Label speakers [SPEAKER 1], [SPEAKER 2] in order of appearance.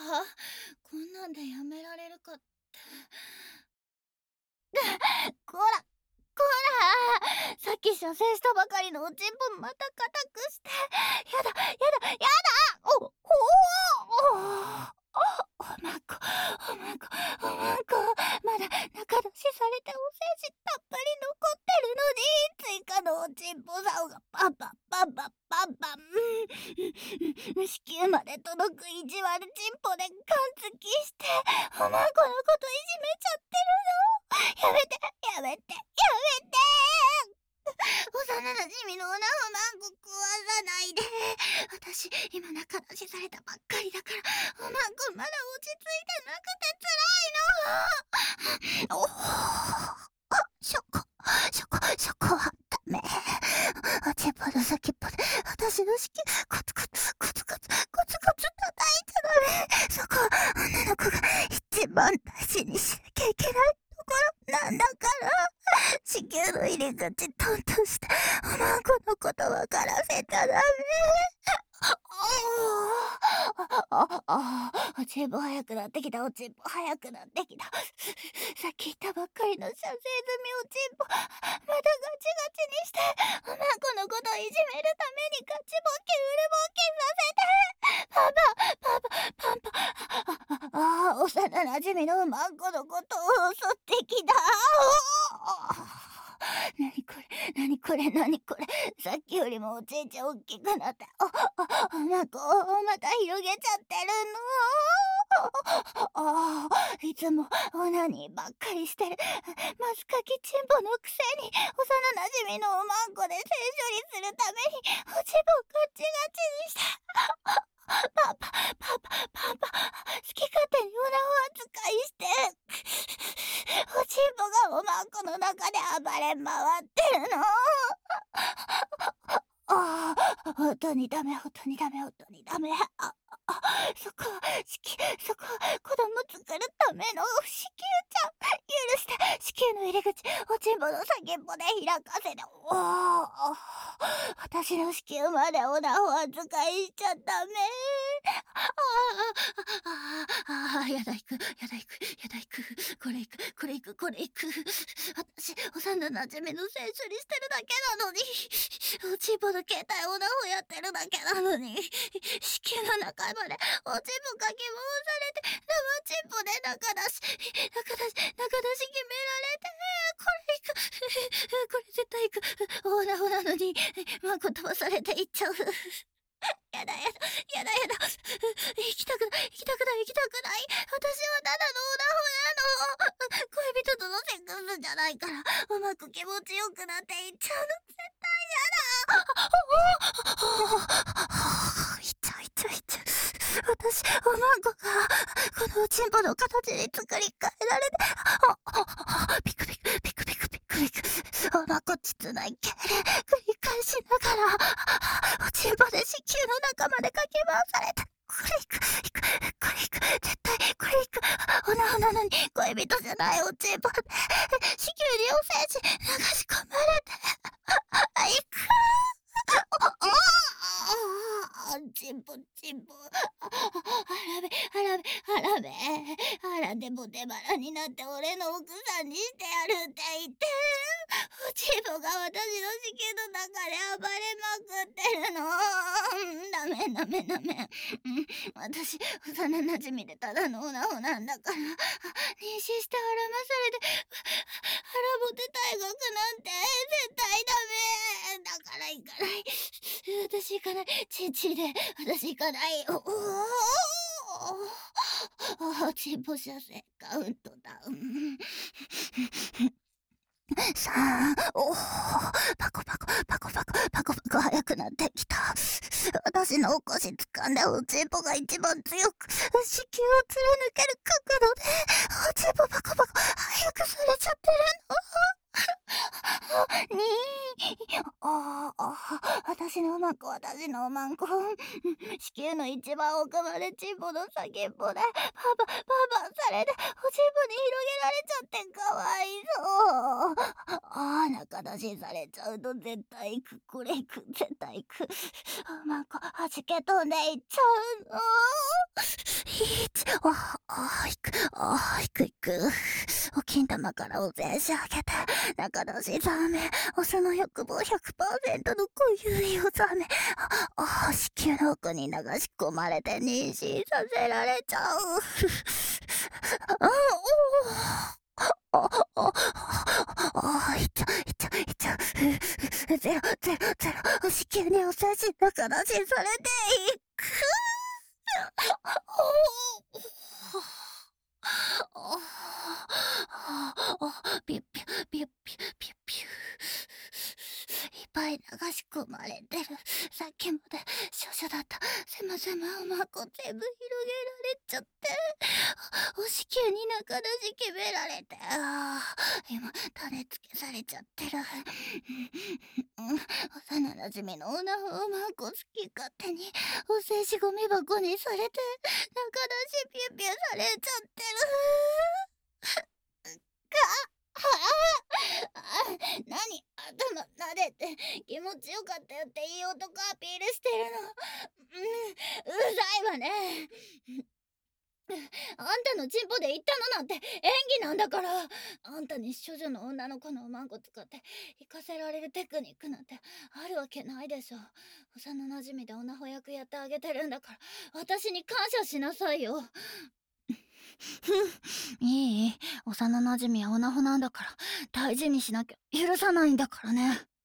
[SPEAKER 1] こんなんでやめられるかって。こら、こら、さっき射精したばかりのおちんぽまた固くして。やだ、やだ、やだ。おまんこ、おまんこ、おまんこ。まだ中出しされてお精子たっぷり残ってるのに、追加のおちんぽ竿がパンパンパンパンパンパン。子宮まで届く意地悪ちんぽで感づきして、おまんこのこといじめちゃってるの。やめて、やめて、やめて。幼なじみのおなほまんこ食わさないで。私今中出しされたばっかりだから、おまんこまだ落ち着いてなくて辛いの。そこはダメ。おちんぽの先っぽで私の子宮コツコツコツコツコツコツ叩いちゃダメ。そこは女の子が一番大事にしなきゃいけないところなんだから。子宮の入り口トントンしておまんこのこと分からせちゃダメ。おちんぽ早くなってきた、おちんぽ早くなってきた。さっき言ったばっかりの射精済みおちんぽ、またガチガチにして、おまんこのことをいじめるためにガチボキウルボキさせて。パパ、幼なじみのおまんこのことを襲ってきた。なにこれ、なにこれ、なにこれ。さっきよりもおちんちん大きくなって、おまんこをまた広げちゃってるの。いつもオナニーばっかりしてるマスカキチンポのくせに、幼なじみのおまんこで性処理するためにおちんぽガチガチにして。パパ、好き勝手にオナホ扱いして、おちんぽがおまんこの中で暴れ回ってるの。本当にダメ、本当にダメ、本当にダメ。そこは子供作るための子宮ちゃん。許して。子宮の入り口、おちんぽの先っぽで開かせて。私の子宮までオナホ扱いしちゃダメ。やだ行く、やだ行く、やだ行く。これ行く、これ行く、これ行く。私、幼なじみの性処理してるだけなのに。おちんぽの携帯オナホやってるだけなのに。子宮の中までおちんぽかき回されて、生ちんぽで中出し決められて、これ行く。これ絶対行く。オナホなのに、まんこ飛ばされていっちゃう。やだ。行きたくない。私はただのオナホなの。恋人とのセックスじゃないから、うまく気持ちよくなっていっちゃうの。絶対やだ。いっちゃう。私、おまんこが、このおちんぽの形に作り変えられて、ピク。おまんこ膣内痙攣繰り返しながら、おちんぽで子宮の中までかき回されて、これ行く。絶対これ行く。オナホなのに恋人じゃないおちんぽで、子宮にお精子流し込まれて、行く。ちんぽ。あらでも手腹になって俺の奥さんにしてやるって言って、おちんぽが私の子宮の中で暴れまくってるの。ダメ。私、幼なじみでただのオナホなんだから、妊娠して腹まされて、腹ぼて退学なんて絶対ダメ。だから行かない。私行かない。ちんちんで、私行かない。チンポ射精カウントダウン。3、パコ速くなってきた。私のお腰掴んでおちんぽが一番強く、子宮を貫ける角度で、おちんぽパコ速くされちゃってるの。私のおまんこ。子宮の一番奥までチンポの先っぽでパパされて、おちんぽに広げられちゃってかわいそう。中出しされちゃうと絶対行く。これ行く。絶対行く。おまんこはじけ飛んでいっちゃうの。 いくいく。お金玉からお全し上げて、中出しザメ、オスの欲望100%の濃ゆいおザメ。子宮の奥に流し込まれて妊娠させられちゃう。あ、おあ、あ、あ、いっちゃう。ゼロ、ゼロ、ゼロ。子宮にお精子中出しされていく。ピュッピュッピュッピュッピュッピュッ。いっぱい流し込まれてる。さっきまで少々だった狭々おまこ全部広げられちゃって、お子宮に中出し決められて、今種付けされちゃってる。幼なじみのオナホをまこ好き勝手にお精子ゴミ箱にされて、中出しピュッピュされちゃってる。何頭撫でて気持ちよかったよっていい男アピールしてるの。うざいわね。あんたのチンポで言ったのなんて演技なんだから。あんたに処女の女の子のおまんこ使って行かせられるテクニックなんてあるわけないでしょ。幼なじみでオナホ役やってあげてるんだから、私に感謝しなさいよ。いい、幼なじみはオナホなんだから大事にしなきゃ許さないんだからね。